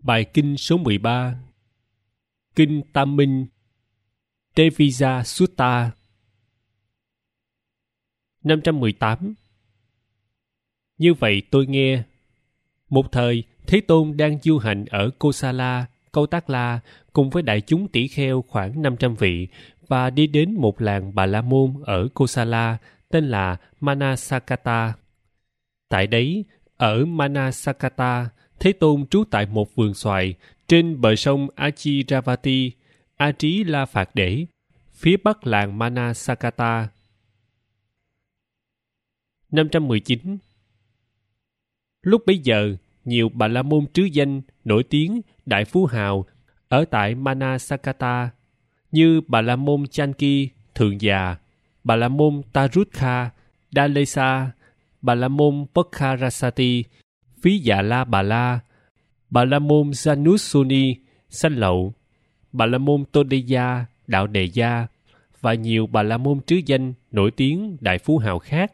Bài kinh số 13. Kinh Tam Minh Devija Sutta 518. Như vậy tôi nghe, một thời Thế Tôn đang du hành ở Kosala, Câu Tác La cùng với đại chúng tỷ kheo khoảng 500 vị và đi đến một làng Bà La Môn ở Kosala tên là Manasakata. Tại đấy, ở Manasakata, Thế Tôn trú tại một vườn xoài trên bờ sông Achiravati, A Trí La Phạt Đễ, phía bắc làng Manasakata. 519. Lúc bấy giờ, nhiều Bà La Môn trứ danh, nổi tiếng, đại phú hào ở tại Manasakata như Bà La Môn Chanki, Thượng Già, Bà La Môn Tarutha, Dalesa, Bà La Môn Pokharasati, Phí Dạ La Bà La, Bà La Môn Janusuni, Sanh Lậu, Bà La Môn Todeya, Đạo Đề Gia và nhiều Bà La Môn trứ danh, nổi tiếng, đại phú hào khác.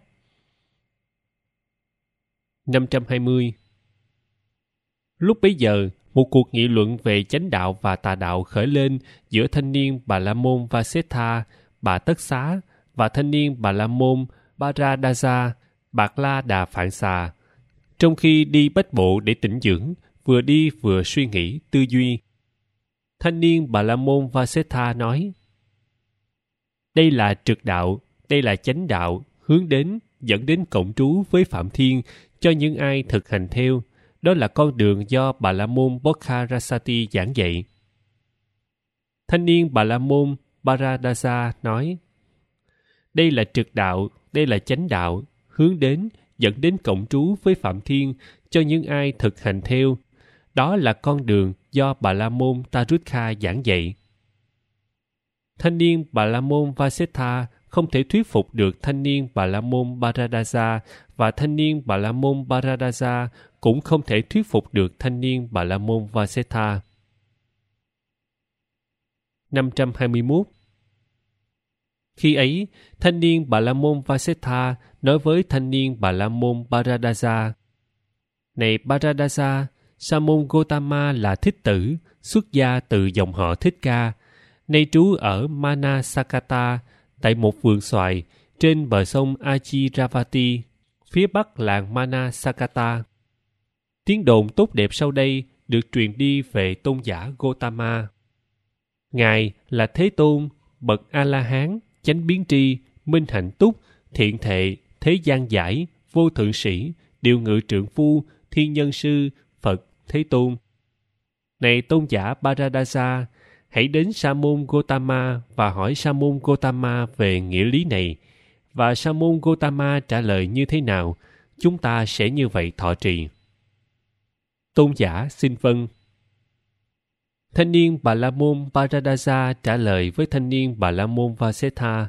520. Lúc bấy giờ, một cuộc nghị luận về chánh đạo và tà đạo khởi lên giữa thanh niên Bà La Môn Vasetha, Bà Tất Xá và thanh niên Bà La Môn Baradaja, Bạc La Đà Phạn Xà. Trong khi đi bách bộ để tĩnh dưỡng, vừa đi vừa suy nghĩ, tư duy. Thanh niên Bà La Môn Vasetha nói: đây là trực đạo, đây là chánh đạo, hướng đến, dẫn đến cộng trú với Phạm Thiên cho những ai thực hành theo. Đó là con đường do Bà La Môn Pokharasati giảng dạy. Thanh niên Bà La Môn Baradaja nói: đây là trực đạo, đây là chánh đạo, hướng đến, dẫn đến cộng trú với Phạm Thiên cho những ai thực hành theo. Đó là con đường do Bà La Môn Tarutha giảng dạy. Thanh niên Bà La Môn Vasetha không thể thuyết phục được thanh niên Bà La Môn Baradaja và thanh niên Bà La Môn Baradaja cũng không thể thuyết phục được thanh niên Bà La Môn Vasetha. 521. Khi ấy, thanh niên Bà La Môn Vasetha nói với thanh niên Bà La Môn Baradaja: này Baradaja, Sa môn Gotama là thích tử, xuất gia từ dòng họ Thích Ca, nay trú ở Manasakata, tại một vườn xoài trên bờ sông Achiravati, phía bắc làng Manasakata. Tiếng đồn tốt đẹp sau đây được truyền đi về tôn giả Gotama. Ngài là Thế Tôn, bậc A-la-hán, chánh biến tri, minh hạnh túc, thiện thệ, thế gian giải, vô thượng sĩ, điều ngự trượng phu, thiên nhân sư, Phật, Thế Tôn. Này tôn giả Baradaja, hãy đến Sa môn Gotama và hỏi Sa môn Gotama về nghĩa lý này, và Sa môn Gotama trả lời như thế nào, chúng ta sẽ như vậy thọ trì. Tôn giả xin vâng. Thanh niên Bà La Môn Baradaja trả lời với thanh niên Bà La Môn Vasetha.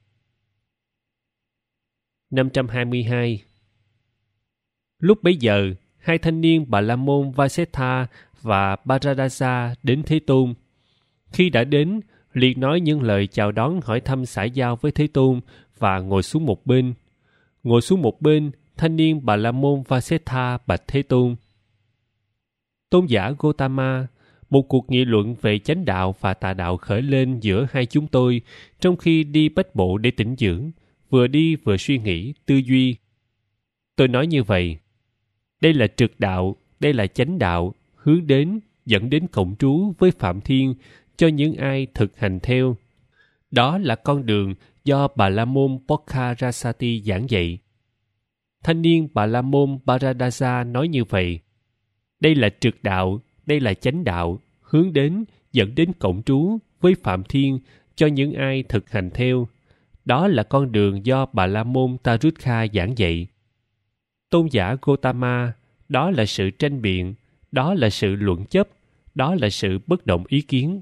522. Lúc bấy giờ, hai thanh niên Bà La Môn Vasetha và Baradaja đến Thế Tôn. Khi đã đến, liền nói những lời chào đón hỏi thăm xã giao với Thế Tôn và ngồi xuống một bên. Ngồi xuống một bên, thanh niên Bà La Môn Vasetha bạch Thế Tôn: tôn giả Gotama, một cuộc nghị luận về chánh đạo và tà đạo khởi lên giữa hai chúng tôi trong khi đi bách bộ để tĩnh dưỡng, vừa đi vừa suy nghĩ, tư duy. Tôi nói như vậy: đây là trực đạo, đây là chánh đạo, hướng đến, dẫn đến cộng trú với Phạm Thiên cho những ai thực hành theo. Đó là con đường do Bà La Môn Pokharasati giảng dạy. Thanh niên Bà La Môn Baradaja nói như vậy: đây là trực đạo, đây là chánh đạo, hướng đến, dẫn đến cộng trú với Phạm Thiên cho những ai thực hành theo. Đó là con đường do Bà La Môn Tarutha giảng dạy. Tôn giả Gotama, đó là sự tranh biện, đó là sự luận chấp, đó là sự bất động ý kiến.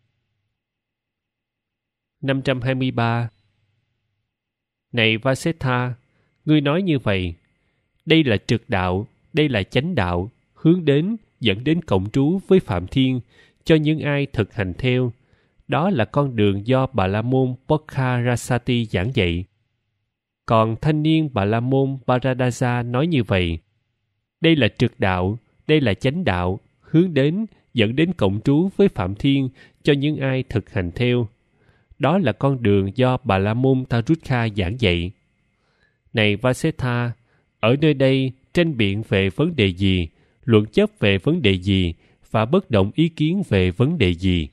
523. Này Vasetha, ngươi nói như vậy: đây là trực đạo, đây là chánh đạo, hướng đến, dẫn đến cộng trú với Phạm Thiên cho những ai thực hành theo. Đó là con đường do Bà La Môn Pokharasati giảng dạy. Còn thanh niên Bà La Môn Baradaja nói như vậy: đây là trực đạo, đây là chánh đạo, hướng đến, dẫn đến cộng trú với Phạm Thiên cho những ai thực hành theo. Đó là con đường do Bà La Môn Tarutha giảng dạy. Này Vasetha, ở nơi đây tranh biện về vấn đề gì, luận chấp về vấn đề gì và bất động ý kiến về vấn đề gì?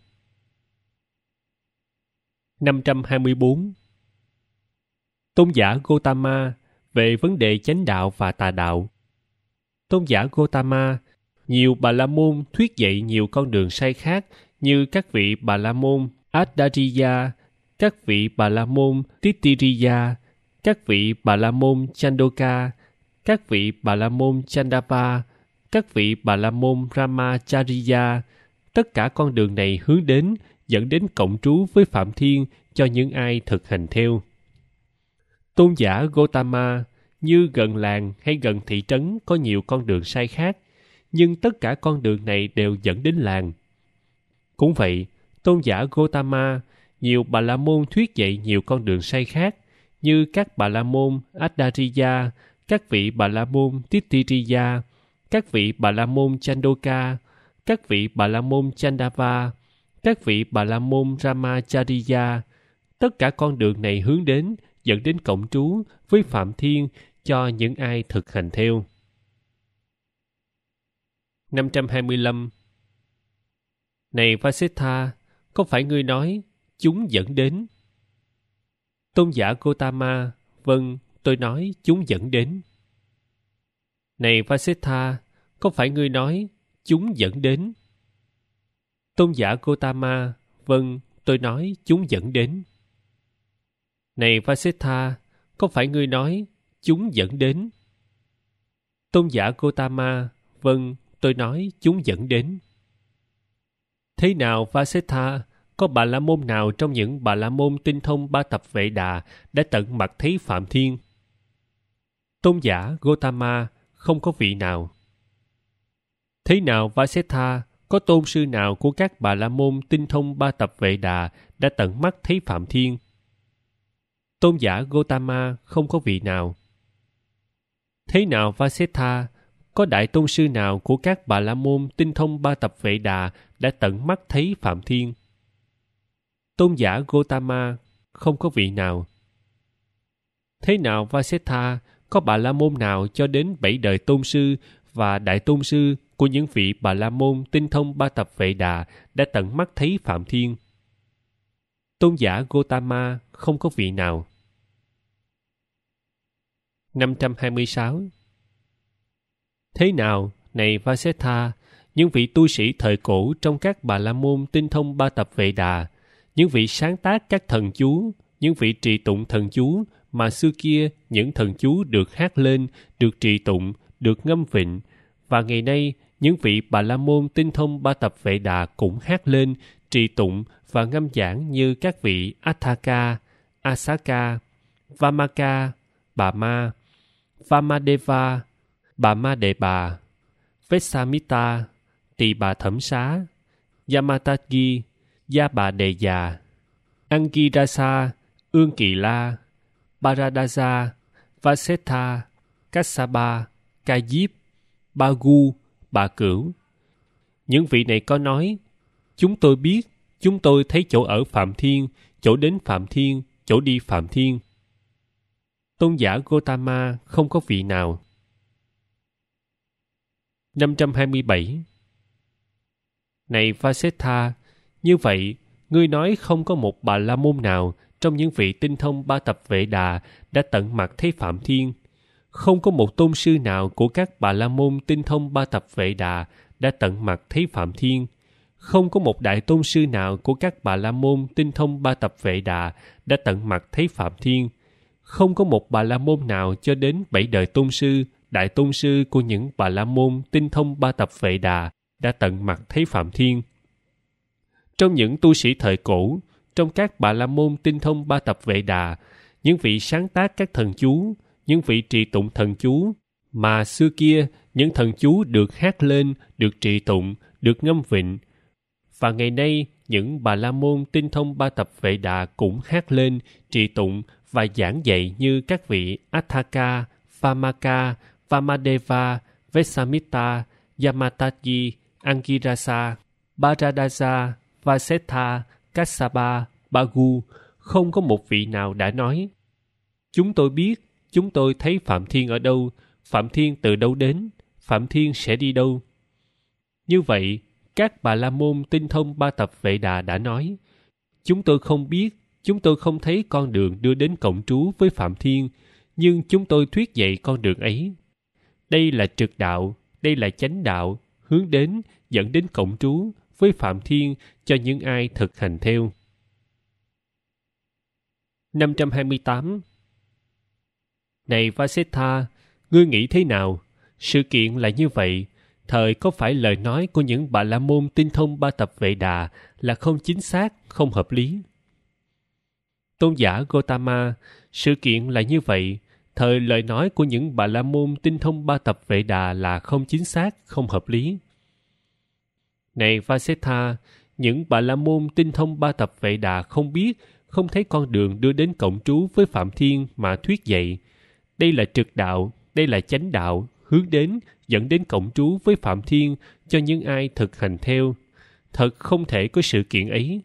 524. Tôn giả Gotama về vấn đề chánh đạo và tà đạo. Tôn giả Gotama, nhiều Bà La Môn thuyết dạy nhiều con đường sai khác như các vị Bà La Môn Adariya, các vị Bà La Môn Titiriya, các vị Bà La Môn Chandoka, các vị Bà La Môn Chandava, các vị Bà La Môn Ramachariya. Tất cả con đường này hướng đến, dẫn đến cộng trú với Phạm Thiên cho những ai thực hành theo. Tôn giả Gotama, như gần làng hay gần thị trấn có nhiều con đường sai khác, nhưng tất cả con đường này đều dẫn đến làng. Cũng vậy, tôn giả Gotama, nhiều Bà La Môn thuyết dạy nhiều con đường sai khác, như các Bà La Môn Adariya, các vị Bà La Môn Titiriya, các vị Bà La Môn Chandoka, các vị Bà La Môn Chandava, các vị Bà La Môn Ramachariya. Tất cả con đường này hướng đến, dẫn đến cộng trú với Phạm Thiên cho những ai thực hành theo. 525. Này Vasetha, có phải ngươi nói chúng dẫn đến? Tôn giả Gotama, vâng, tôi nói chúng dẫn đến. Này Vasetha, có phải ngươi nói chúng dẫn đến? Tôn giả Gotama, vâng, tôi nói chúng dẫn đến. Này Vasetha, có phải ngươi nói chúng dẫn đến? Tôn giả Gotama, vâng, tôi nói chúng dẫn đến. Thế nào Vasetha, có Bà La Môn nào trong những Bà La Môn tinh thông ba tập Vệ Đà đã tận mặt thấy Phạm Thiên? Tôn giả Gotama, không có vị nào. Thế nào Vasetha, có tôn sư nào của các Bà La Môn tinh thông ba tập Vệ Đà đã tận mắt thấy Phạm Thiên? Tôn giả Gotama, không có vị nào. Thế nào Vasetha, có đại tôn sư nào của các Bà La Môn tinh thông ba tập Vệ Đà đã tận mắt thấy Phạm Thiên? Tôn giả Gotama, không có vị nào. Thế nào Vasetha, có Bà La Môn nào cho đến 7 đời tôn sư và đại tôn sư của những vị Bà La Môn tinh thông ba tập Vệ Đà đã tận mắt thấy Phạm Thiên? Tôn giả Gotama, không có vị nào. 526. Thế nào, này Vasetha, những vị tu sĩ thời cổ trong các Bà La Môn tinh thông ba tập Vệ Đà, những vị sáng tác các thần chú, những vị trì tụng thần chú mà xưa kia những thần chú được hát lên, được trì tụng, được ngâm vịnh, và ngày nay những vị Bà La Môn tinh thông ba tập Vệ Đà cũng hát lên, trì tụng và ngâm giảng như các vị Atthaka, Asaka, Vamaka, Bà Ma, Vamadeva, Bà Ma Đệ Bà, Vesamita, Tỳ Bà Thẩm Xá, Yamatagi, Gia Bà Đề Già, Angirasa, Ương Kỳ La, Paradasa, Vasetha, Kassapa, Ca Diếp, Ba Gu, Bà Cửu. Những vị này có nói, chúng tôi biết, chúng tôi thấy chỗ ở Phạm Thiên, chỗ đến Phạm Thiên, chỗ đi Phạm Thiên. Tôn giả Gotama, không có vị nào. 527. Này Vasetha, như vậy, ngươi nói không có một Bà La Môn nào trong những vị tinh thông ba tập Vệ Đà đã tận mặt thấy Phạm Thiên. Không có một tôn sư nào của các Bà La Môn tinh thông ba tập Vệ Đà đã tận mặt thấy Phạm Thiên. Không có một đại tôn sư nào của các Bà La Môn tinh thông ba tập Vệ Đà đã tận mặt thấy Phạm Thiên. Không có một Bà La Môn nào cho đến 7 đời tôn sư, đại tôn sư của những Bà La Môn tinh thông ba tập Vệ Đà đã tận mặt thấy Phạm Thiên. Trong những tu sĩ thời cổ, trong các Bà La Môn tinh thông ba tập Vệ Đà, những vị sáng tác các thần chú, những vị trì tụng thần chú, mà xưa kia những thần chú được hát lên, được trì tụng, được ngâm vịnh. Và ngày nay, những Bà La Môn tinh thông ba tập Vệ Đà cũng hát lên, trì tụng và giảng dạy như các vị Atthaka, Vamaka, Vamadeva, Vesamita, Yamatagi, Angirasa, Bharadasa, Vasetha, Kassapa, Bhagu, không có một vị nào đã nói: chúng tôi biết, chúng tôi thấy Phạm Thiên ở đâu, Phạm Thiên từ đâu đến, Phạm Thiên sẽ đi đâu. Như vậy, các Bà La Môn tinh thông ba tập Vệ Đà đã nói: chúng tôi không biết, chúng tôi không thấy con đường đưa đến cộng trú với Phạm Thiên, nhưng chúng tôi thuyết dạy con đường ấy. Đây là trực đạo, đây là chánh đạo, hướng đến, dẫn đến cộng trú với Phạm Thiên cho những ai thực hành theo. 528. Này Vasetha, ngươi nghĩ thế nào? Sự kiện là như vậy. Thời có phải lời nói của những Bà La Môn tinh thông ba tập Vệ Đà là không chính xác, không hợp lý? Tôn giả Gotama, sự kiện là như vậy. Thời lời nói của những Bà La Môn tinh thông ba tập Vệ Đà là không chính xác, không hợp lý. Này Vasetha, những Bà La Môn tinh thông ba tập Vệ Đà không biết, không thấy con đường đưa đến cộng trú với Phạm Thiên mà thuyết dạy. Đây là trực đạo, đây là chánh đạo, hướng đến, dẫn đến cộng trú với Phạm Thiên cho những ai thực hành theo. Thật không thể có sự kiện ấy.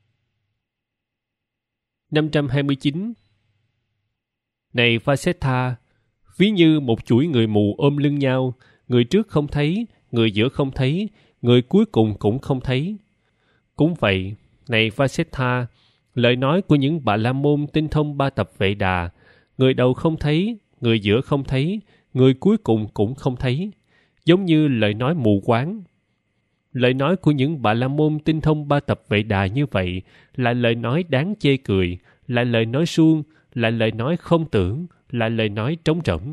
529. Này Vasetha, ví như một chuỗi người mù ôm lưng nhau, người trước không thấy, người giữa không thấy, người cuối cùng cũng không thấy. Cũng vậy, này Vasetha, lời nói của những Bà La Môn tinh thông ba tập Vệ Đà, người đầu không thấy, người giữa không thấy, người cuối cùng cũng không thấy, giống như lời nói mù quáng. Lời nói của những Bà La Môn tinh thông ba tập Vệ Đà như vậy là lời nói đáng chê cười, là lời nói suông, là lời nói không tưởng, là lời nói trống rỗng.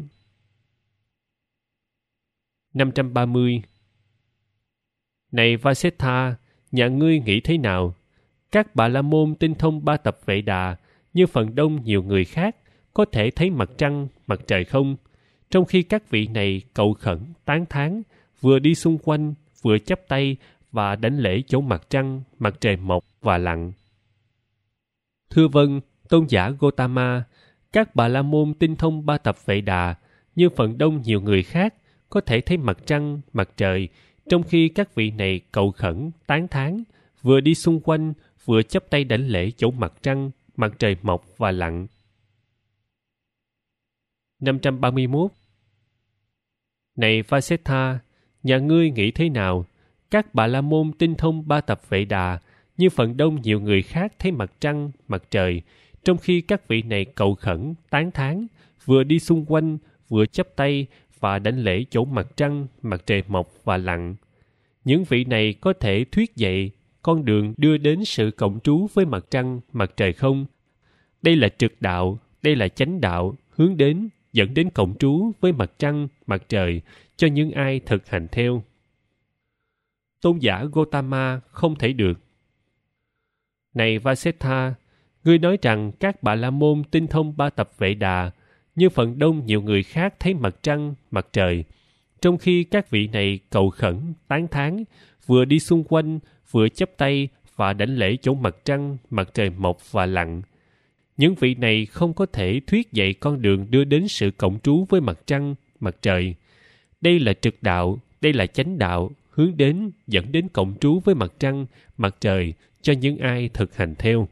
530. Này Vasetha, nhà ngươi nghĩ thế nào? Các Bà La Môn tinh thông ba tập Vệ Đà, như phần đông nhiều người khác, có thể thấy mặt trăng, mặt trời không? Trong khi các vị này cầu khẩn, tán thán, vừa đi xung quanh, vừa chắp tay và đánh lễ chỗ mặt trăng, mặt trời mọc và lặn. Thưa vâng, tôn giả Gotama, các Bà La Môn tinh thông ba tập Vệ Đà, như phần đông nhiều người khác, có thể thấy mặt trăng, mặt trời, trong khi các vị này cầu khẩn, tán thán, vừa đi xung quanh, vừa chắp tay đảnh lễ chỗ mặt trăng, mặt trời mọc và lặn. 531. Này Vasetha, nhà ngươi nghĩ thế nào? Các Bà La Môn tinh thông ba tập Vệ Đà, như phần đông nhiều người khác thấy mặt trăng, mặt trời, trong khi các vị này cầu khẩn, tán thán, vừa đi xung quanh, vừa chắp tay và đảnh lễ chỗ mặt trăng, mặt trời mọc và lặn. Những vị này có thể thuyết dạy con đường đưa đến sự cộng trú với mặt trăng, mặt trời không? Đây là trực đạo, đây là chánh đạo, hướng đến, dẫn đến cộng trú với mặt trăng, mặt trời cho những ai thực hành theo. Tôn giả Gotama, không thể được. Này Vasetha, ngươi nói rằng các Bà La Môn tinh thông ba tập Vệ Đà, như phần đông nhiều người khác thấy mặt trăng, mặt trời, trong khi các vị này cầu khẩn, tán thán, vừa đi xung quanh, vừa chắp tay và đảnh lễ chỗ mặt trăng, mặt trời mọc và lặn. Những vị này không có thể thuyết dạy con đường đưa đến sự cộng trú với mặt trăng, mặt trời. Đây là trực đạo, đây là chánh đạo, hướng đến, dẫn đến cộng trú với mặt trăng, mặt trời cho những ai thực hành theo.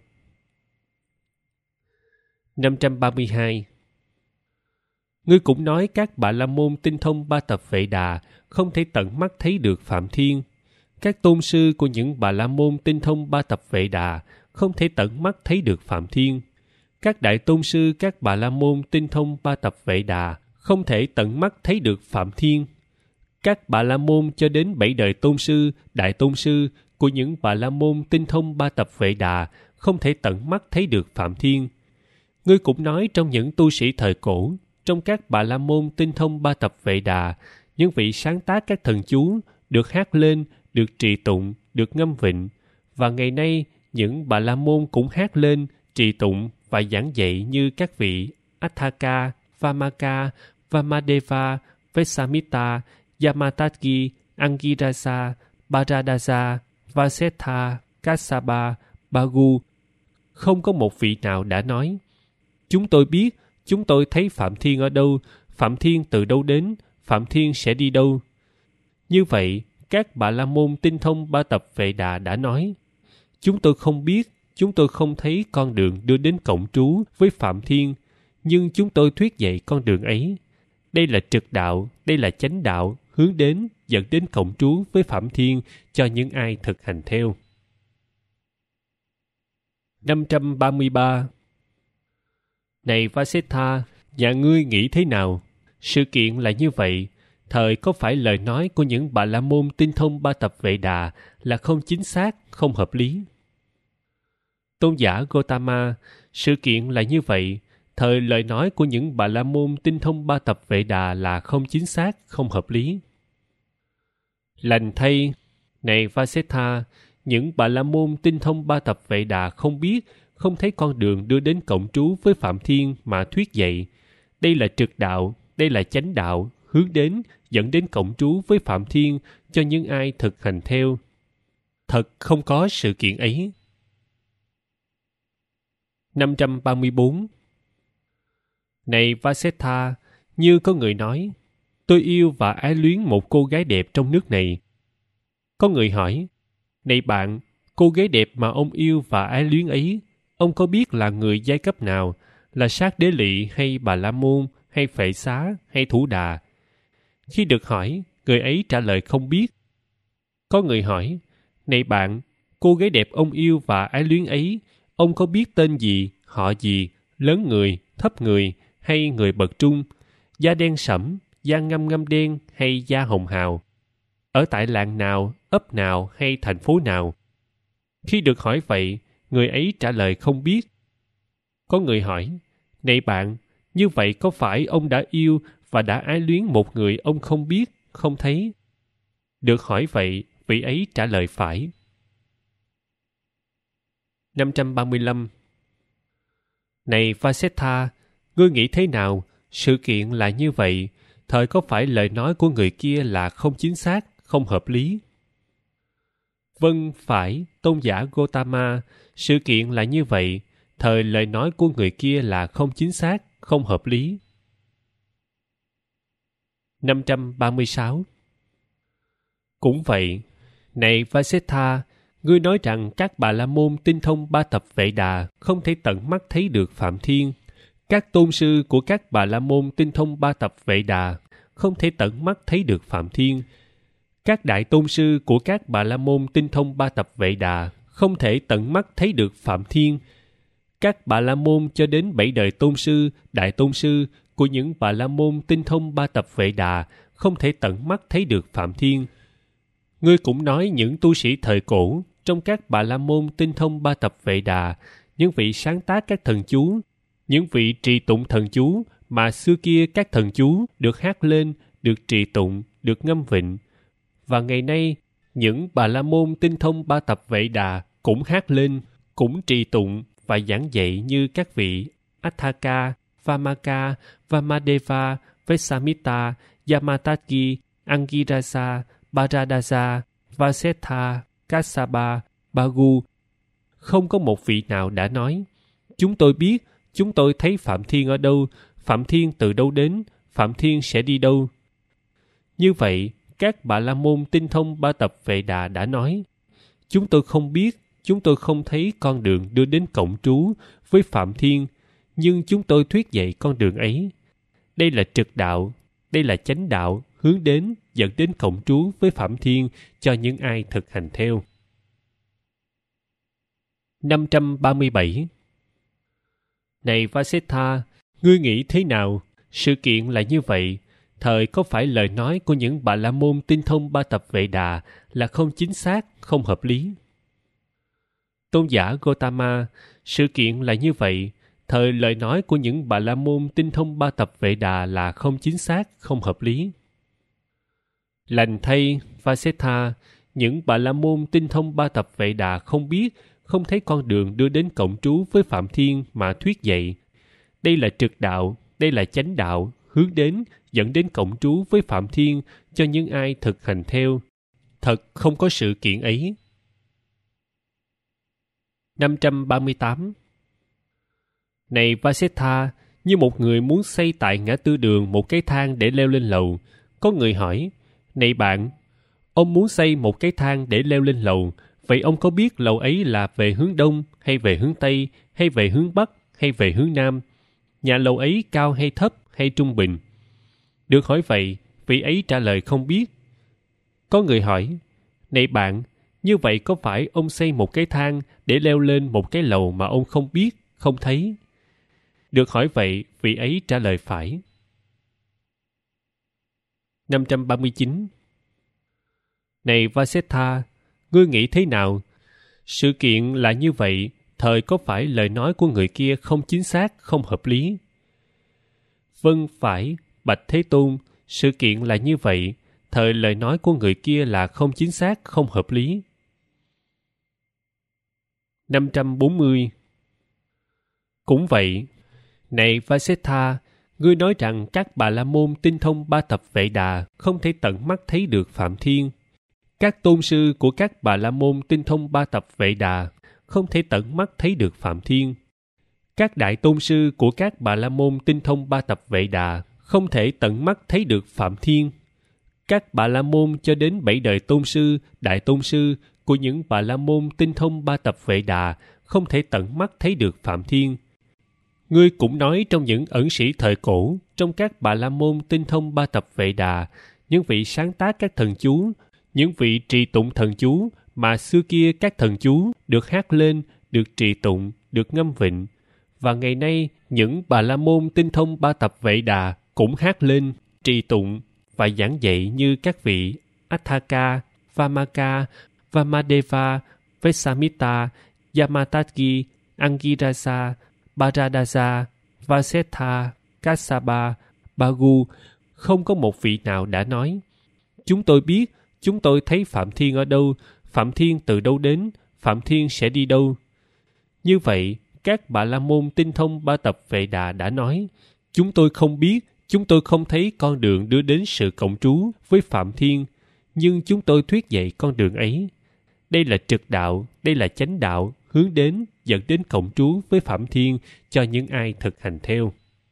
532. Ngươi cũng nói các Bà La Môn tinh thông ba tập Vệ Đà không thể tận mắt thấy được Phạm Thiên. Các tôn sư của những Bà La Môn tinh thông ba tập Vệ Đà không thể tận mắt thấy được Phạm Thiên. Các đại tôn sư các Bà La Môn tinh thông ba tập Vệ Đà không thể tận mắt thấy được Phạm Thiên. Các Bà La Môn cho đến 7 đời tôn sư, đại tôn sư của những Bà La Môn tinh thông ba tập Vệ Đà không thể tận mắt thấy được Phạm Thiên. Ngươi cũng nói trong những tu sĩ thời cổ, trong các Bà La Môn tinh thông ba tập Vệ Đà, những vị sáng tác các thần chú được hát lên, được trì tụng, được ngâm vịnh, và ngày nay những Bà La Môn cũng hát lên, trì tụng và giảng dạy như các vị Atthaka, Vamaka, Vamadeva, Vesamita, Yamatagi, Angirasa, Bharadasa, Vasetha, Kassapa, Bhagu. Không có một vị nào đã nói: chúng tôi biết, chúng tôi thấy Phạm Thiên ở đâu, Phạm Thiên từ đâu đến, Phạm Thiên sẽ đi đâu. Như vậy, các Bà La Môn tinh thông ba tập Vệ Đà đã nói: chúng tôi không biết, chúng tôi không thấy con đường đưa đến cộng trú với Phạm Thiên, nhưng chúng tôi thuyết dạy con đường ấy. Đây là trực đạo, đây là chánh đạo, hướng đến, dẫn đến cộng trú với Phạm Thiên cho những ai thực hành theo. 533. Này Vasetha, nhà ngươi nghĩ thế nào? Sự kiện là như vậy. Thời có phải lời nói của những Bà La Môn tinh thông ba tập Vệ Đà là không chính xác, không hợp lý? Tôn giả Gotama, sự kiện là như vậy. Thời lời nói của những Bà La Môn tinh thông ba tập Vệ Đà là không chính xác, không hợp lý. Lành thay, này Vasetha, những Bà La Môn tinh thông ba tập Vệ Đà không biết, không thấy con đường đưa đến cộng trú với Phạm Thiên mà thuyết dạy. Đây là trực đạo, đây là chánh đạo, hướng đến, dẫn đến cộng trú với Phạm Thiên cho những ai thực hành theo. Thật không có sự kiện ấy. 534. Này Vasetha, như có người nói, tôi yêu và ái luyến một cô gái đẹp trong nước này. Có người hỏi, này bạn, cô gái đẹp mà ông yêu và ái luyến ấy, ông có biết là người giai cấp nào, là Sát Đế Lị hay Bà La Môn hay Phệ Xá hay Thủ Đà? Khi được hỏi, người ấy trả lời không biết. Có người hỏi, này bạn, cô gái đẹp ông yêu và ái luyến ấy, ông có biết tên gì, họ gì, lớn người, thấp người, hay người bậc trung, da đen sẫm, da ngăm ngăm đen hay da hồng hào, ở tại làng nào, ấp nào hay thành phố nào? Khi được hỏi vậy, người ấy trả lời không biết. Có người hỏi, này bạn, như vậy có phải ông đã yêu và đã ái luyến một người ông không biết, không thấy? Được hỏi vậy, vị ấy trả lời phải. 535. Này Vasetha, ngươi nghĩ thế nào? Sự kiện là như vậy. Thời có phải lời nói của người kia là không chính xác, không hợp lý? Vâng, phải, tôn giả Gotama, sự kiện là như vậy. Thời lời nói của người kia là không chính xác, không hợp lý. 536. Cũng vậy, này Vasetha, ngươi nói rằng các Bà La Môn tinh thông ba tập Vệ Đà không thể tận mắt thấy được Phạm Thiên. Các tôn sư của các Bà La Môn tinh thông ba tập Vệ Đà không thể tận mắt thấy được Phạm Thiên. Các đại tôn sư của các Bà La Môn tinh thông ba tập Vệ Đà không thể tận mắt thấy được Phạm Thiên. Các Bà La Môn cho đến 7 đời tôn sư, đại tôn sư của những Bà La Môn tinh thông ba tập Vệ Đà không thể tận mắt thấy được Phạm Thiên. Ngươi cũng nói những tu sĩ thời cổ trong các Bà La Môn tinh thông ba tập Vệ Đà, những vị sáng tác các thần chú, những vị trì tụng thần chú mà xưa kia các thần chú được hát lên, được trì tụng, được ngâm vịnh. Và ngày nay, những Bà La Môn tinh thông ba tập Vệ Đà cũng hát lên, cũng trì tụng và giảng dạy như các vị Atthaka, Vamaka, Vamadeva, Vesamita, Yamataki, Angirasa, Bharadasa, Vasetha, Kassapa, Bhagu. Không có một vị nào đã nói, chúng tôi biết, chúng tôi thấy Phạm Thiên ở đâu, Phạm Thiên từ đâu đến, Phạm Thiên sẽ đi đâu. Như vậy, các Bà La Môn tinh thông ba tập Vệ Đà đã nói, chúng tôi không biết, chúng tôi không thấy con đường đưa đến cộng trú với Phạm Thiên, nhưng chúng tôi thuyết dạy con đường ấy. Đây là trực đạo, đây là chánh đạo, hướng đến, dẫn đến cộng trú với Phạm Thiên cho những ai thực hành theo. 537. Này Vasetha, ngươi nghĩ thế nào? Sự kiện là như vậy. Thời có phải lời nói của những Bà La Môn tinh thông ba tập Vệ Đà là không chính xác, không hợp lý? Tôn giả Gotama, sự kiện là như vậy. Thời lời nói của những Bà La Môn tinh thông ba tập Vệ Đà là không chính xác, không hợp lý. Lành thay, Vasetha, những Bà La Môn tinh thông ba tập Vệ Đà không biết, không thấy con đường đưa đến cộng trú với Phạm Thiên mà thuyết dạy. Đây là trực đạo, đây là chánh đạo, hướng đến, dẫn đến cộng trú với Phạm Thiên cho những ai thực hành theo. Thật không có sự kiện ấy. 538. Này Vasetha, như một người muốn xây tại ngã tư đường một cái thang để leo lên lầu, có người hỏi, này bạn, Ông muốn xây một cái thang để leo lên lầu. Vậy ông có biết lầu ấy là về hướng đông, hay về hướng tây, hay về hướng bắc, hay về hướng nam? Nhà lầu ấy cao hay thấp, hay trung bình? Được hỏi vậy, vị ấy trả lời không biết. Có người hỏi, này bạn, như vậy có phải ông xây một cái thang để leo lên một cái lầu mà ông không biết, không thấy? Được hỏi vậy, vị ấy trả lời phải. 539. Này Vasetha, ngươi nghĩ thế nào? Sự kiện là như vậy, thời có phải lời nói của người kia không chính xác, không hợp lý? Vâng, phải, bạch Thế Tôn, sự kiện là như vậy, thời lời nói của người kia là không chính xác, không hợp lý. 540. Cũng vậy, này Vasetha, ngươi nói rằng các Bà La Môn tinh thông ba tập Vệ Đà không thể tận mắt thấy được Phạm Thiên. Các tôn sư của các Bà La Môn tinh thông ba tập Vệ Đà không thể tận mắt thấy được Phạm Thiên. Các đại tôn sư của các Bà La Môn tinh thông ba tập Vệ Đà không thể tận mắt thấy được Phạm Thiên. Các Bà La Môn cho đến 7 đời tôn sư, đại tôn sư của những Bà La Môn tinh thông ba tập Vệ Đà không thể tận mắt thấy được Phạm Thiên. Ngươi cũng nói trong những ẩn sĩ thời cổ, trong các Bà La Môn tinh thông ba tập Vệ Đà, những vị sáng tác các thần chú, những vị trì tụng thần chú mà xưa kia các thần chú được hát lên, được trì tụng, được ngâm vịnh. Và ngày nay, những Bà La Môn tinh thông ba tập Vệ Đà cũng hát lên, trì tụng và giảng dạy như các vị Atthaka, Vamaka, Vamadeva, Vesamita, Yamatagi, Angirasa, Bharadasa, Vasetha, Kassapa, Bhagu. Không có một vị nào đã nói, chúng tôi biết, chúng tôi thấy Phạm Thiên ở đâu, Phạm Thiên từ đâu đến, Phạm Thiên sẽ đi đâu. Như vậy, các Bà La Môn tinh thông ba tập Vệ Đà đã nói, chúng tôi không biết, chúng tôi không thấy con đường đưa đến sự cộng trú với Phạm Thiên, nhưng chúng tôi thuyết dạy con đường ấy. Đây là trực đạo, đây là chánh đạo, hướng đến, dẫn đến cộng trú với Phạm Thiên cho những ai thực hành theo.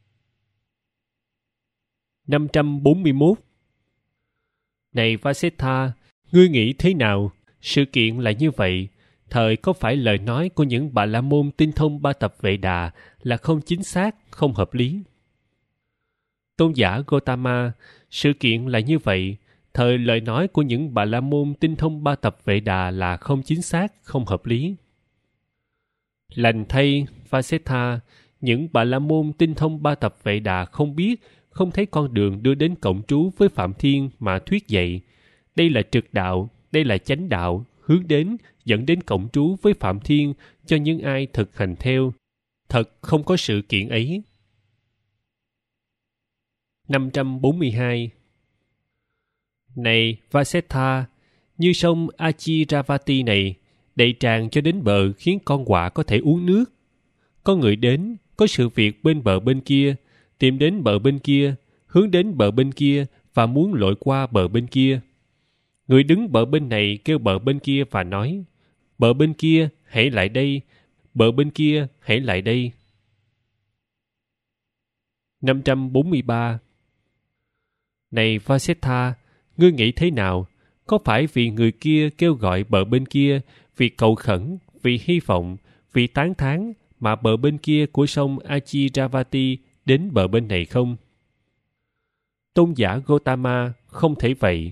541. Này Vasetha, ngươi nghĩ thế nào? Sự kiện là như vậy, thời có phải lời nói của những Bà La Môn tinh thông ba tập Vệ Đà là không chính xác, không hợp lý? Tôn giả Gotama, sự kiện là như vậy, thời lời nói của những Bà La Môn tinh thông ba tập Vệ Đà là không chính xác, không hợp lý. Lành thay, Vasetha, những Bà La Môn tinh thông ba tập Vệ Đà không biết, không thấy con đường đưa đến cộng trú với Phạm Thiên mà thuyết dạy. Đây là trực đạo, đây là chánh đạo, hướng đến, dẫn đến cộng trú với Phạm Thiên cho những ai thực hành theo. Thật không có sự kiện ấy. 542. Này Vasetha, như sông Achiravati này, đầy tràn cho đến bờ khiến con quạ có thể uống nước. Có người đến, có sự việc bên bờ bên kia, tìm đến bờ bên kia, hướng đến bờ bên kia và muốn lội qua bờ bên kia. Người đứng bờ bên này kêu bờ bên kia và nói, bờ bên kia hãy lại đây, bờ bên kia hãy lại đây. 543. Này Vasetha, ngươi nghĩ thế nào? Có phải vì người kia kêu gọi bờ bên kia, vì cầu khẩn, vì hy vọng, vì tán thán mà bờ bên kia của sông Achiravati đến bờ bên này không? Tôn giả Gotama, không thể vậy.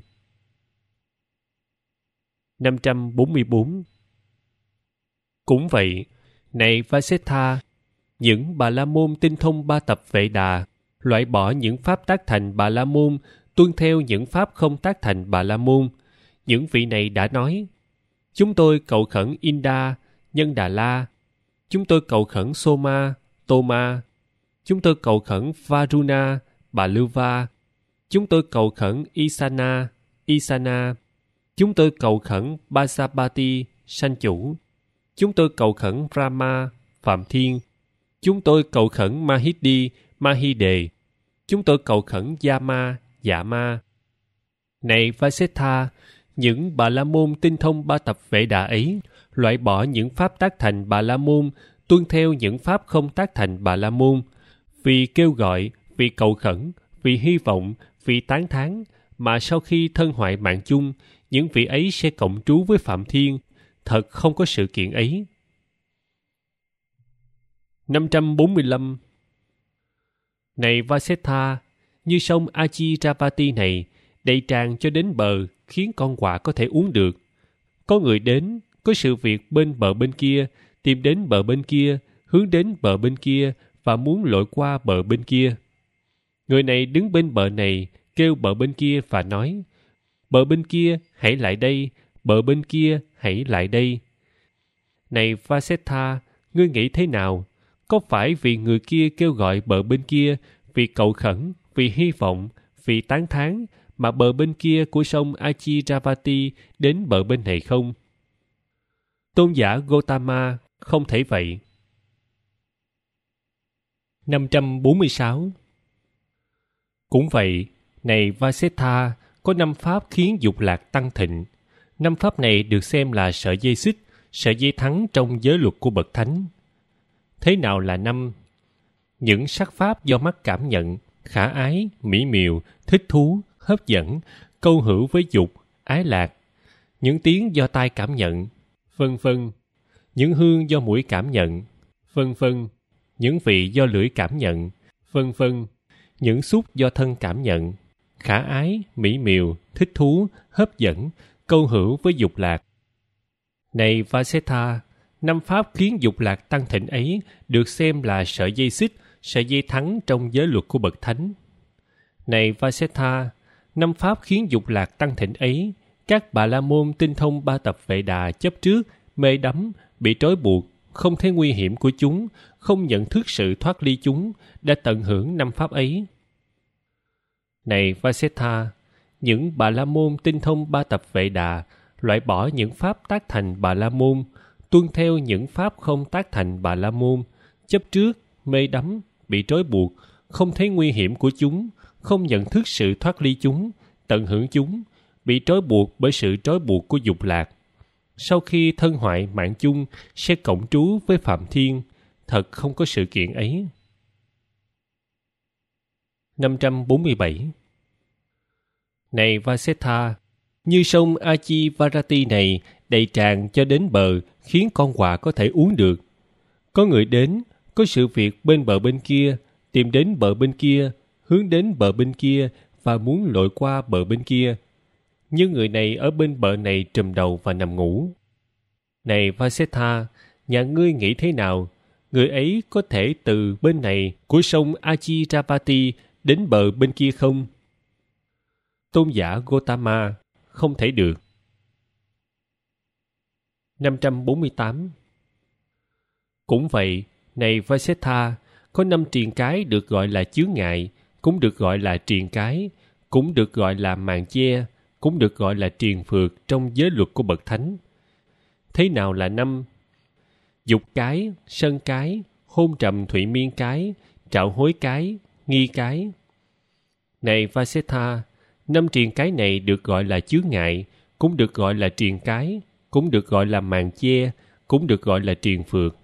544. Cũng vậy, này Vasetha, những Bà La Môn tinh thông ba tập Vệ Đà, loại bỏ những pháp tác thành Bà La Môn, tuân theo những pháp không tác thành Bà La Môn. Những vị này đã nói, chúng tôi cầu khẩn Inda, Nhân Đà La, chúng tôi cầu khẩn Soma, Toma, chúng tôi cầu khẩn Varuna, Bà Lưu Va, chúng tôi cầu khẩn Isana, Isana, chúng tôi cầu khẩn Basapati, Sanh Chủ, chúng tôi cầu khẩn Brahma, Phạm Thiên, chúng tôi cầu khẩn Mahidi, Mahide, chúng tôi cầu khẩn Yama, Dạ Ma. Này Vasetha, những Bà La Môn tinh thông ba tập Vệ Đà ấy, loại bỏ những pháp tác thành Bà La Môn, tuân theo những pháp không tác thành Bà La Môn, vì kêu gọi, vì cầu khẩn, vì hy vọng, vì tán thán, mà sau khi thân hoại mạng chung, những vị ấy sẽ cộng trú với Phạm Thiên. Thật không có sự kiện ấy. 545. Này Vasetha, như sông Achiravati này, đầy tràn cho đến bờ, khiến con quạ có thể uống được. Có người đến, có sự việc bên bờ bên kia, tìm đến bờ bên kia, hướng đến bờ bên kia và muốn lội qua bờ bên kia. Người này đứng bên bờ này, kêu bờ bên kia và nói: bờ bên kia, hãy lại đây, bờ bên kia, hãy lại đây. Này Vasetha, ngươi nghĩ thế nào? Có phải vì người kia kêu gọi bờ bên kia, vì cầu khẩn, vì hy vọng, vì tán thán, mà bờ bên kia của sông Achiravati đến bờ bên này không? Tôn giả Gotama, không thể vậy. 546. Cũng vậy, này Vasetha, có 5 pháp khiến dục lạc tăng thịnh. 5 pháp này được xem là sợi dây xích, sợi dây thắng trong giới luật của bậc thánh. Thế nào là 5? Những sắc pháp do mắt cảm nhận, khả ái, mỹ miều, thích thú, hấp dẫn, câu hữu với dục, ái lạc. Những tiếng do tai cảm nhận, vân vân. Những hương do mũi cảm nhận, vân vân. Những vị do lưỡi cảm nhận, vân vân. Những xúc do thân cảm nhận, khả ái, mỹ miều, thích thú, hấp dẫn, câu hữu với dục lạc. Này Vasetha, 5 pháp khiến dục lạc tăng thịnh ấy được xem là sợi dây xích, sợi dây thắng trong giới luật của bậc thánh. Này Vasetha, 5 pháp khiến dục lạc tăng thịnh ấy, các Bà La Môn tinh thông 3 tập Vệ Đà chấp trước, mê đắm, bị trói buộc, không thấy nguy hiểm của chúng, không nhận thức sự thoát ly chúng, đã tận hưởng 5 pháp ấy. Này Vasetha, những Bà La Môn tinh thông 3 tập Vệ Đà, loại bỏ những pháp tác thành Bà La Môn, tuân theo những pháp không tác thành Bà La Môn, chấp trước, mê đắm, bị trói buộc, không thấy nguy hiểm của chúng, không nhận thức sự thoát ly chúng, tận hưởng chúng, bị trói buộc bởi sự trói buộc của dục lạc. Sau khi thân hoại mạng chung, sẽ cộng trú với Phạm Thiên. Thật không có sự kiện ấy. 547. Này Vasetha, như sông Achivarati này đầy tràn cho đến bờ, khiến con quạ có thể uống được. Có người đến, có sự việc bên bờ bên kia, tìm đến bờ bên kia, hướng đến bờ bên kia và muốn lội qua bờ bên kia. Nhưng người này ở bên bờ này trùm đầu và nằm ngủ. Này Vasetha, nhà ngươi nghĩ thế nào? Người ấy có thể từ bên này của sông Achiravati đến bờ bên kia không? Tôn giả Gotama, không thể được. 548. Cũng vậy, này Vasetha, có 5 triền cái được gọi là chướng ngại, cũng được gọi là triền cái, cũng được gọi là màn che, cũng được gọi là triền phược trong giới luật của bậc thánh. Thế nào là 5? Dục cái, sân cái, hôn trầm thụy miên cái, trạo hối cái, nghi cái. Này Vasetha, 5 triền cái này được gọi là chướng ngại, cũng được gọi là triền cái, cũng được gọi là màn che, cũng được gọi là triền phược.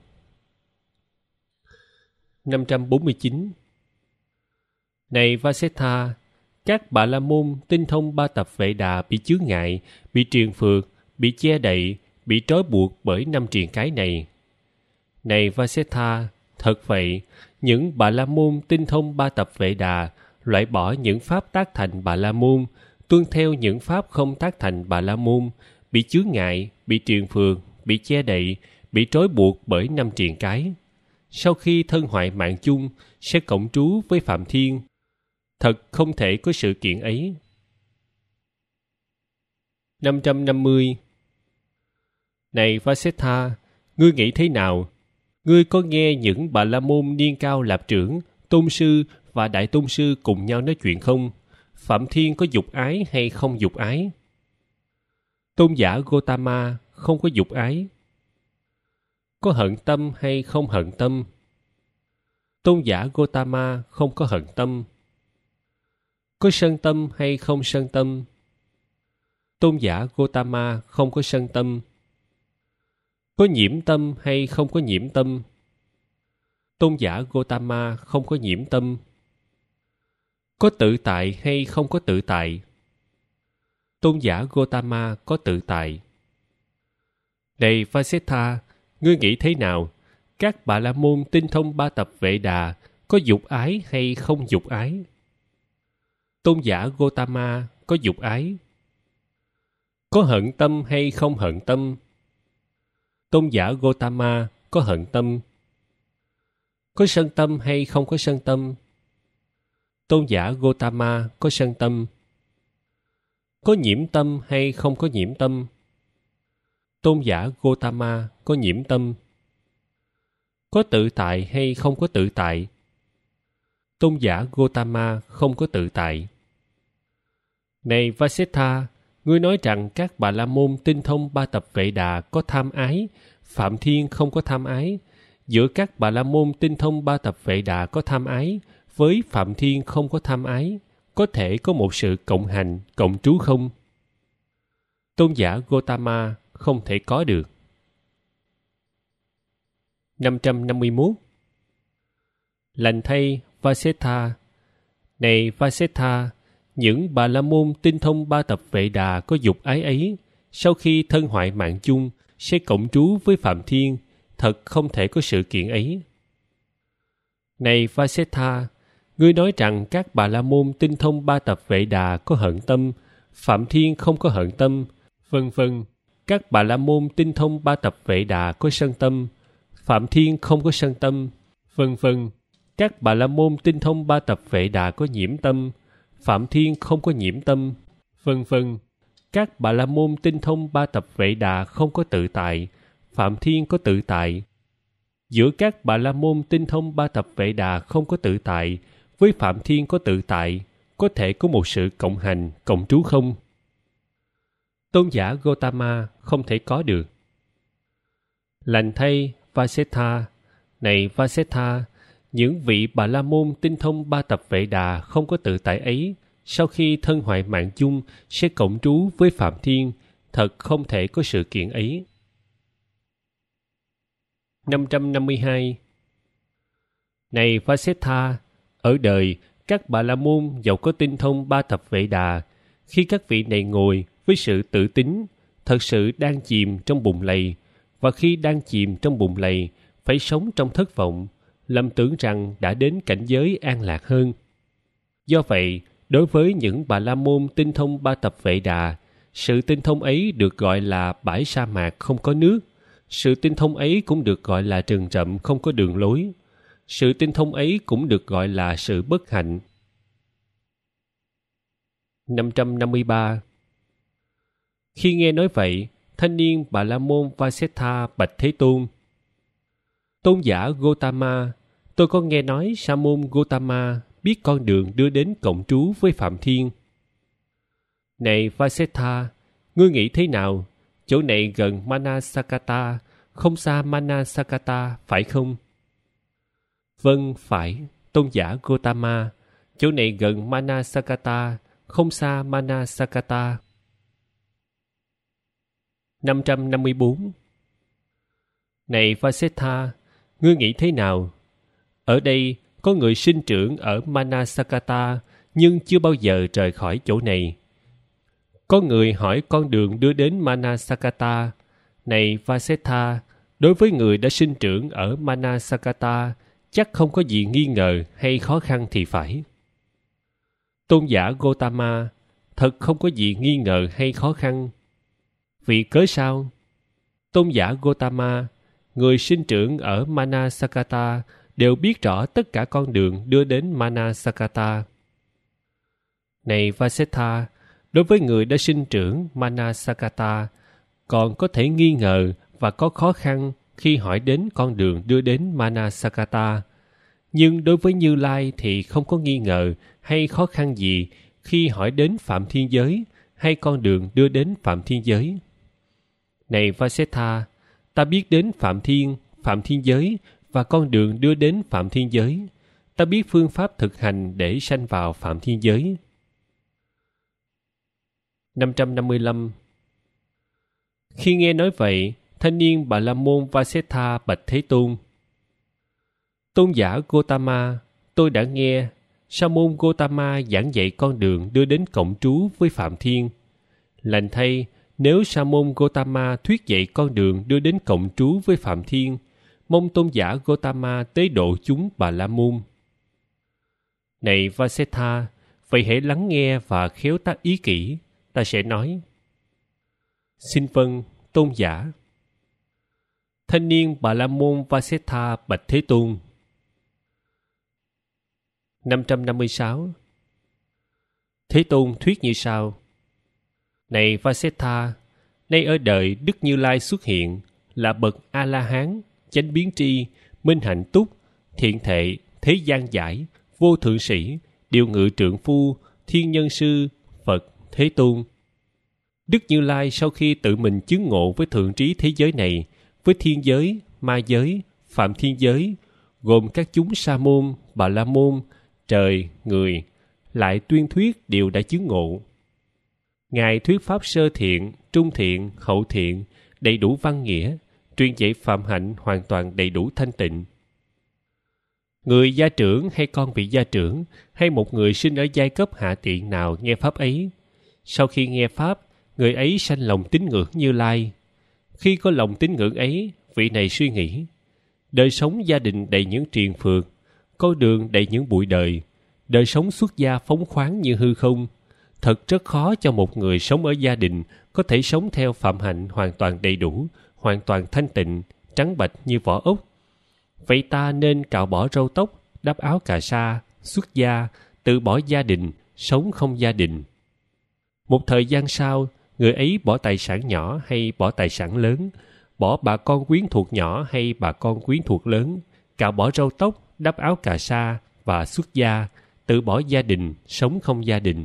549. Này Vasetha, các Bà La Môn tinh thông 3 tập Vệ Đà bị chướng ngại, bị triền phược, bị che đậy, bị trói buộc bởi 5 triền cái này. Này Vasetha, thật vậy, những Bà La Môn tinh thông 3 tập Vệ Đà, loại bỏ những pháp tác thành Bà La Môn, tuân theo những pháp không tác thành Bà La Môn, bị chướng ngại, bị triền phược, bị che đậy, bị trói buộc bởi 5 triền cái. Sau khi thân hoại mạng chung, sẽ cộng trú với Phạm Thiên. Thật không thể có sự kiện ấy. 550. Này Vasetha, ngươi nghĩ thế nào? Ngươi có nghe những Bà La Môn niên cao lạp trưởng, tôn sư và đại tôn sư cùng nhau nói chuyện không? Phạm Thiên có dục ái hay không dục ái? Tôn giả Gotama không có dục ái. Có hận tâm hay không hận tâm? Tôn giả Gotama không có hận tâm. Có sân tâm hay không sân tâm? Tôn giả Gotama không có sân tâm. Có nhiễm tâm hay không có nhiễm tâm? Tôn giả Gotama không có nhiễm tâm. Có tự tại hay không có tự tại? Tôn giả Gotama có tự tại. Này Vasetha, ngươi nghĩ thế nào? Các Bà La Môn tinh thông 3 tập Vệ Đà có dục ái hay không dục ái? Tôn giả Gotama có dục ái. Có hận tâm hay không hận tâm? Tôn giả Gotama có hận tâm. Có sân tâm hay không có sân tâm? Tôn giả Gotama có sân tâm. Có nhiễm tâm hay không có nhiễm tâm? Tôn giả Gotama có nhiễm tâm. Có tự tại hay không có tự tại? Tôn giả Gotama không có tự tại. Này Vasetha, ngươi nói rằng các Bà La Môn tinh thông 3 tập Vệ Đà có tham ái, Phạm Thiên không có tham ái. Giữa các Bà La Môn tinh thông 3 tập Vệ Đà có tham ái, với Phạm Thiên không có tham ái, có thể có một sự cộng hành, cộng trú không? Tôn giả Gotama không thể có được. 551. Lành thay Vasetha. Này Vasetha, những Bà La Môn tinh thông 3 tập Vệ Đà có dục ái ấy, sau khi thân hoại mạng chung, sẽ cộng trú với Phạm Thiên, thật không thể có sự kiện ấy. Này Vasetha, ngươi nói rằng các Bà La Môn tinh thông 3 tập Vệ Đà có hận tâm, Phạm Thiên không có hận tâm, vân vân. Các Bà La Môn tinh thông 3 tập Vệ Đà có sân tâm, Phạm Thiên không có sân tâm, vân vân. Các Bà La Môn tinh thông 3 tập Vệ Đà có nhiễm tâm, Phạm Thiên không có nhiễm tâm, vân vân. Các Bà La Môn tinh thông 3 tập Vệ Đà không có tự tại, Phạm Thiên có tự tại. Giữa các Bà La Môn tinh thông 3 tập Vệ Đà không có tự tại, với Phạm Thiên có tự tại, có thể có một sự cộng hành, cộng trú không? Tôn giả Gotama không thể có được. Lành thay Vasetha. Này Vasetha, những vị Bà La Môn tinh thông 3 tập Vệ Đà không có tự tại ấy, sau khi thân hoại mạng chung sẽ cộng trú với Phạm Thiên, thật không thể có sự kiện ấy. 552. Này Vasetha, ở đời, các Bà La Môn dẫu có tinh thông 3 tập Vệ Đà, khi các vị này ngồi với sự tự tín, thật sự đang chìm trong bùn lầy, và khi đang chìm trong bùn lầy, phải sống trong thất vọng, lầm tưởng rằng đã đến cảnh giới an lạc hơn. Do vậy, đối với những Bà La Môn tinh thông 3 tập Vệ Đà, sự tinh thông ấy được gọi là bãi sa mạc không có nước. Sự tinh thông ấy cũng được gọi là rừng rậm không có đường lối. Sự tinh thông ấy cũng được gọi là sự bất hạnh. 553. Khi nghe nói vậy, thanh niên Bà La Môn Vasetha bạch Thế Tôn: Tôn giả Gotama, tôi có nghe nói Sa môn Gotama biết con đường đưa đến cộng trú với Phạm Thiên. Này Vasetha, ngươi nghĩ thế nào? Chỗ này gần Manasakata, không xa Manasakata, phải không? Vâng, phải, Tôn giả Gotama. Chỗ này gần Manasakata, không xa Manasakata. 554. Này Vasetha, ngươi nghĩ thế nào? Ở đây có người sinh trưởng ở Manasakata nhưng chưa bao giờ rời khỏi chỗ này. Có người hỏi con đường đưa đến Manasakata. Này Vasetha, đối với người đã sinh trưởng ở Manasakata, chắc không có gì nghi ngờ hay khó khăn thì phải. Tôn giả Gotama, thật không có gì nghi ngờ hay khó khăn. Vì cớ sao? Tôn giả Gotama, người sinh trưởng ở Manasakata đều biết rõ tất cả con đường đưa đến Manasakata. Này Vasetha, đối với người đã sinh trưởng Manasakata, còn có thể nghi ngờ và có khó khăn khi hỏi đến con đường đưa đến Manasakata. Nhưng đối với Như Lai thì không có nghi ngờ hay khó khăn gì khi hỏi đến Phạm Thiên Giới hay con đường đưa đến Phạm Thiên Giới. Này Vasetha, ta biết đến Phạm Thiên Giới và con đường đưa đến Phạm Thiên Giới. Ta biết phương pháp thực hành để sanh vào Phạm Thiên Giới. 555. Khi nghe nói vậy, thanh niên Bà La Môn Vasetha bạch Thế Tôn: Tôn giả Gotama, tôi đã nghe Sa môn Gotama giảng dạy con đường đưa đến cộng trú với Phạm Thiên. Lành thay, nếu Sa môn Gotama thuyết dạy con đường đưa đến cộng trú với Phạm Thiên, mong tôn giả Gotama tế độ chúng Bà La Môn. Này Vasetha, vậy hãy lắng nghe và khéo tác ý kỹ, ta sẽ nói. Xin vâng, tôn giả. Thanh niên Bà La Môn Vasetha bạch Thế Tôn. 556. Thế Tôn thuyết như sau. Này Vasetha, nay ở đời Đức Như Lai xuất hiện là bậc A-la-hán, chánh biến tri, minh hạnh túc, thiện thệ, thế gian giải, vô thượng sĩ, điều ngự trượng phu, thiên nhân sư, Phật, Thế Tôn. Đức Như Lai sau khi tự mình chứng ngộ với thượng trí thế giới này, với thiên giới, ma giới, phạm thiên giới, gồm các chúng Sa môn, Bà La môn, trời, người, lại tuyên thuyết điều đã chứng ngộ. Ngài thuyết pháp sơ thiện, trung thiện, hậu thiện, đầy đủ văn nghĩa, truyền dạy phạm hạnh hoàn toàn đầy đủ thanh tịnh. Người gia trưởng hay con vị gia trưởng hay một người sinh ở giai cấp hạ tiện nào nghe pháp ấy, sau khi nghe pháp, người ấy sanh lòng tín ngưỡng Như Lai. Khi có lòng tín ngưỡng ấy, vị này suy nghĩ, đời sống gia đình đầy những triền phược, con đường đầy những bụi đời, đời sống xuất gia phóng khoáng như hư không. Thật rất khó cho một người sống ở gia đình có thể sống theo phạm hạnh hoàn toàn đầy đủ, hoàn toàn thanh tịnh, trắng bạch như vỏ ốc. Vậy ta nên cạo bỏ râu tóc, đắp áo cà sa, xuất gia, từ bỏ gia đình, sống không gia đình. Một thời gian sau, người ấy bỏ tài sản nhỏ hay bỏ tài sản lớn, bỏ bà con quyến thuộc nhỏ hay bà con quyến thuộc lớn, cạo bỏ râu tóc, đắp áo cà sa và xuất gia, từ bỏ gia đình, sống không gia đình.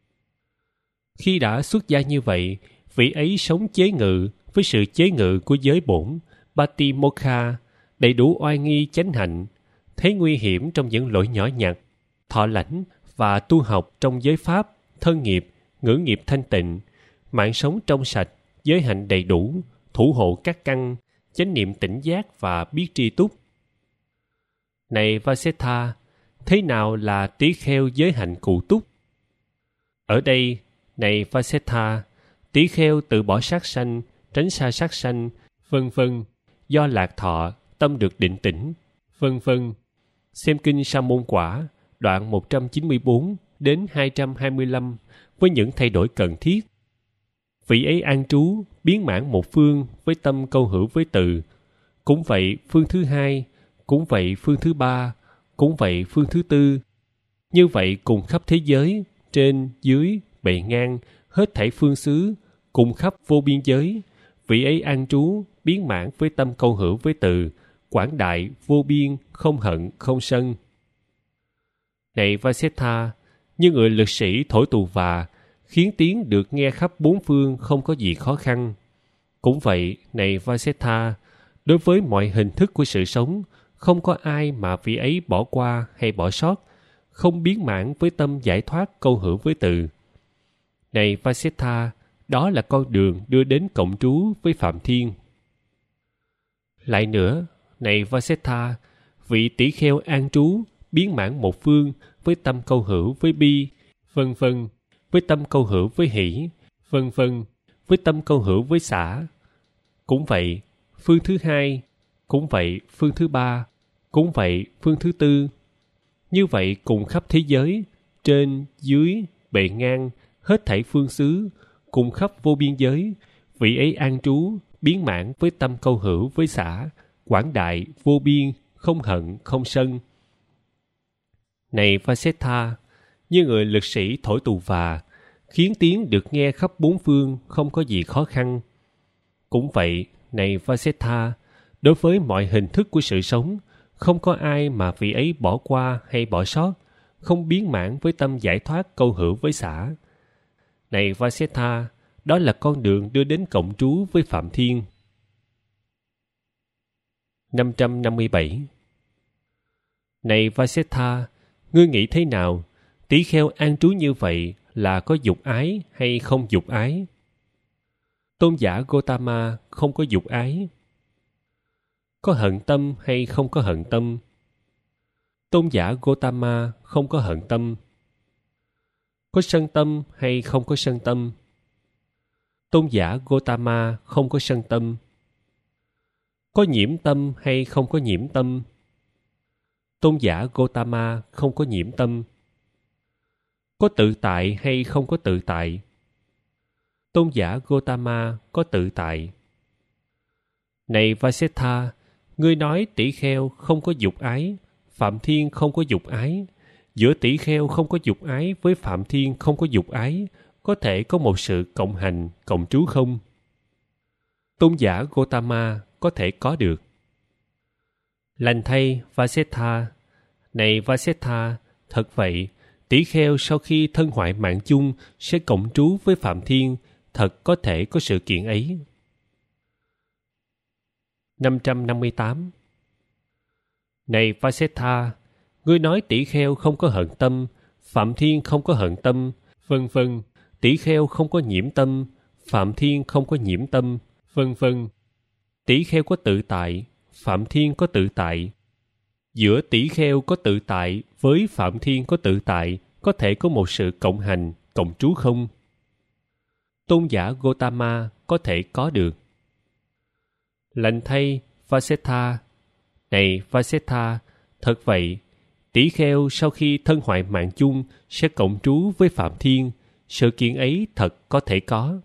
Khi đã xuất gia như vậy, vị ấy sống chế ngự với sự chế ngự của giới bổn, Patimokha, đầy đủ oai nghi chánh hạnh, thấy nguy hiểm trong những lỗi nhỏ nhặt, thọ lãnh và tu học trong giới pháp, thân nghiệp, ngữ nghiệp thanh tịnh, mạng sống trong sạch, giới hạnh đầy đủ, thủ hộ các căn, chánh niệm tỉnh giác và biết tri túc. Này Vasetha, thế nào là tỳ kheo giới hạnh cụ túc? Ở đây, này Vasetha, tỳ kheo tự bỏ sát sanh, tránh xa sát sanh, vân vân, do lạc thọ, tâm được định tĩnh, vân vân. Xem kinh Sa môn quả, đoạn 194 đến 225 với những thay đổi cần thiết. Vị ấy an trú, biến mãn một phương với tâm câu hữu với từ. Cũng vậy phương thứ hai, cũng vậy phương thứ ba, cũng vậy phương thứ tư. Như vậy cùng khắp thế giới, trên, dưới, bề ngang, hết thảy phương xứ, cùng khắp vô biên giới, vị ấy an trú, biến mãn với tâm câu hữu với từ, quảng đại, vô biên, không hận, không sân. Này Vasetha, như người lực sĩ thổi tù và, khiến tiếng được nghe khắp bốn phương không có gì khó khăn. Cũng vậy, này Vasetha, đối với mọi hình thức của sự sống, không có ai mà vị ấy bỏ qua hay bỏ sót, không biến mãn với tâm giải thoát câu hữu với từ. Này Vasetha, đó là con đường đưa đến cộng trú với Phạm Thiên. Lại nữa, này Vasetha, vị tỷ kheo an trú, biến mãn một phương với tâm câu hữu với bi, vân vân, với tâm câu hữu với hỷ, vân vân, với tâm câu hữu với xả. Cũng vậy, phương thứ hai, cũng vậy phương thứ ba, cũng vậy phương thứ tư. Như vậy cùng khắp thế giới, trên, dưới, bề ngang, hết thảy phương xứ, cùng khắp vô biên giới, vị ấy an trú, biến mãn với tâm câu hữu với xả, quảng đại, vô biên, không hận, không sân. Này Vasetha, như người lực sĩ thổi tù và, khiến tiếng được nghe khắp bốn phương không có gì khó khăn. Cũng vậy, này Vasetha, đối với mọi hình thức của sự sống, không có ai mà vị ấy bỏ qua hay bỏ sót, không biến mãn với tâm giải thoát câu hữu với xả. Này Vasetha, đó là con đường đưa đến cộng trú với Phạm Thiên. 557. Này Vasetha, ngươi nghĩ thế nào? Tỷ kheo an trú như vậy là có dục ái hay không dục ái? Tôn giả Gotama không có dục ái. Có hận tâm hay không có hận tâm? Tôn giả Gotama không có hận tâm. Có sân tâm hay không có sân tâm? Tôn giả Gotama không có sân tâm. Có nhiễm tâm hay không có nhiễm tâm? Tôn giả Gotama không có nhiễm tâm. Có tự tại hay không có tự tại? Tôn giả Gotama có tự tại. Này Vasetha, ngươi nói tỷ kheo không có dục ái, Phạm Thiên không có dục ái. Giữa tỷ kheo không có dục ái với Phạm Thiên không có dục ái, có thể có một sự cộng hành, cộng trú không? Tôn giả Gotama có thể có được. Lành thay Vasetha, này Vasetha, thật vậy, tỷ kheo sau khi thân hoại mạng chung sẽ cộng trú với Phạm Thiên, thật có thể có sự kiện ấy. 558. Này Vasetha, ngươi nói tỷ kheo không có hận tâm, Phạm Thiên không có hận tâm, vân vân. Tỷ kheo không có nhiễm tâm, Phạm Thiên không có nhiễm tâm, vân vân. Tỷ kheo có tự tại, Phạm Thiên có tự tại. Giữa tỷ kheo có tự tại với Phạm Thiên có tự tại, có thể có một sự cộng hành, cộng trú không? Tôn giả Gotama có thể có được. Lành thay Vasetha, này Vasetha, thật vậy, tỷ kheo sau khi thân hoại mạng chung sẽ cộng trú với Phạm Thiên, sự kiện ấy thật có thể có.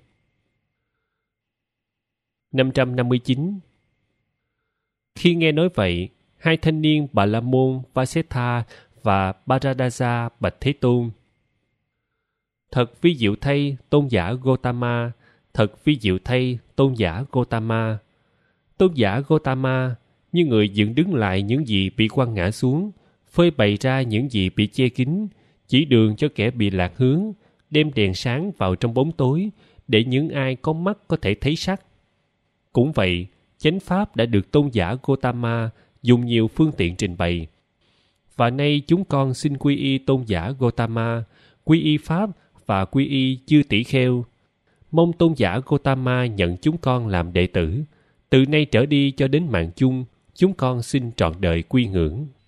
559. Khi nghe nói vậy, hai thanh niên Bà La Môn Vasetha và Bharadasa bạch Thế Tôn: Thật vi diệu thay tôn giả Gotama, thật vi diệu thay tôn giả Gotama. Tôn giả Gotama, như người dựng đứng lại những gì bị quăng ngã xuống, phơi bày ra những gì bị che kín, chỉ đường cho kẻ bị lạc hướng, đem đèn sáng vào trong bóng tối, để những ai có mắt có thể thấy sắc. Cũng vậy, chánh pháp đã được tôn giả Gotama dùng nhiều phương tiện trình bày. Và nay chúng con xin quy y tôn giả Gotama, quy y pháp và quy y chư tỷ kheo. Mong tôn giả Gotama nhận chúng con làm đệ tử. Từ nay trở đi cho đến mạng chung, chúng con xin trọn đời quy ngưỡng.